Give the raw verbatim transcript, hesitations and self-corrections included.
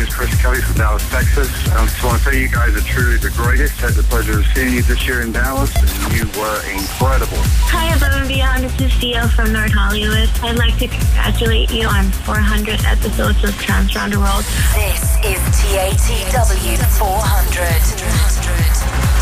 is Chris Kelly from Dallas, Texas. I just want to say you guys are truly the greatest. Had the pleasure of seeing you this year in Dallas, and you were incredible. Hi, Above and Beyond. This is Theo from North Hollywood. I'd like to congratulate you on four hundred episodes of Trance Around the World. This is T A T W four hundred.